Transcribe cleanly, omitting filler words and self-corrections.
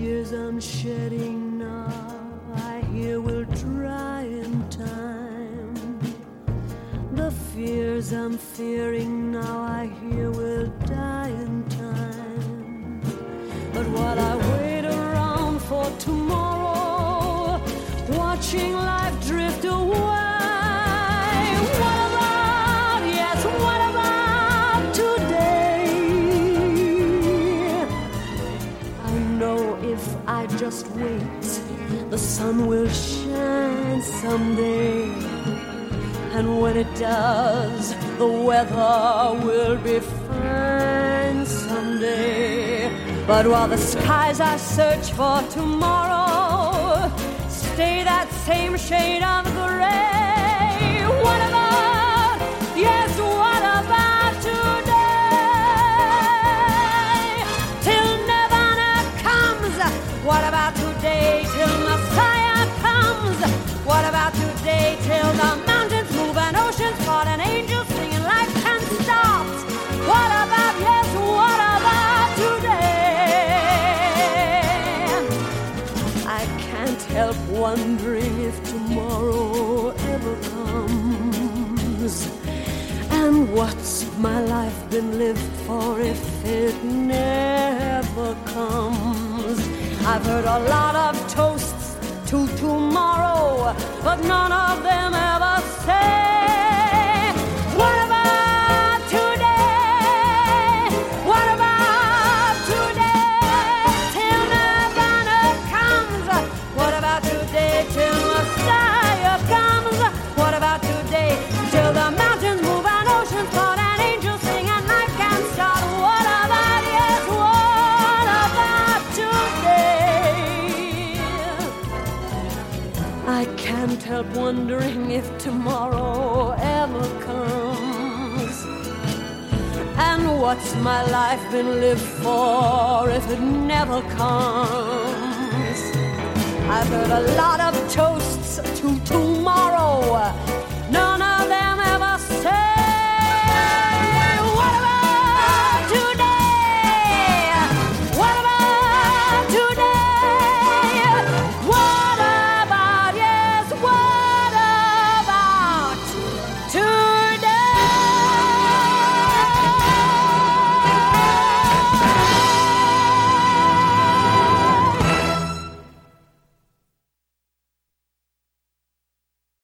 tears I'm shedding now, I hear will dry in time. The fears I'm fearing now, I hear will die in time. But while I wait around for tomorrow, watching life drift away, what about, yes, what about today? I know if I just wait, the sun will shine someday. And when it does, the weather will be fine someday. But while the skies I search for tomorrow stay that same shade of gray, what about, yes, what about today? Till Nirvana comes, what about today? Till Messiah comes, what about today? Till the mountains move and oceans part and angels sing and life can stop, what about, yes, what about today? I can't help wondering if tomorrow ever comes. And what's my life been lived for if it never comes? I've heard a lot of toasts to tomorrow, but none of them ever say, what about today? What about today? Till Nirvana comes, what about today? Till Messiah comes, what about today? Till the mountains move and oceans part and angels sing and life can start, what about, yes, what about today? I can't help wondering if tomorrow ever comes. And what's my life been lived for if it never comes? I've heard a lot of toasts to tomorrow,